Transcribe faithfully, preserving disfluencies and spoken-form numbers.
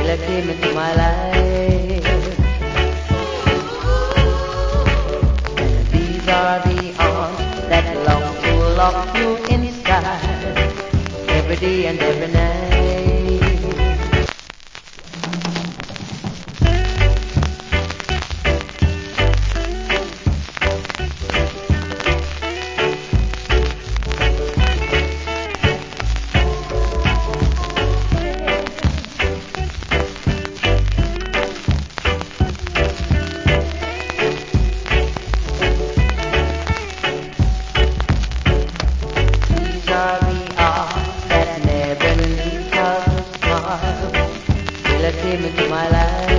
till I came into my life. And these are the arms that long to lock you inside every day and every night. These are the arms that never leave us apart till I came into my life.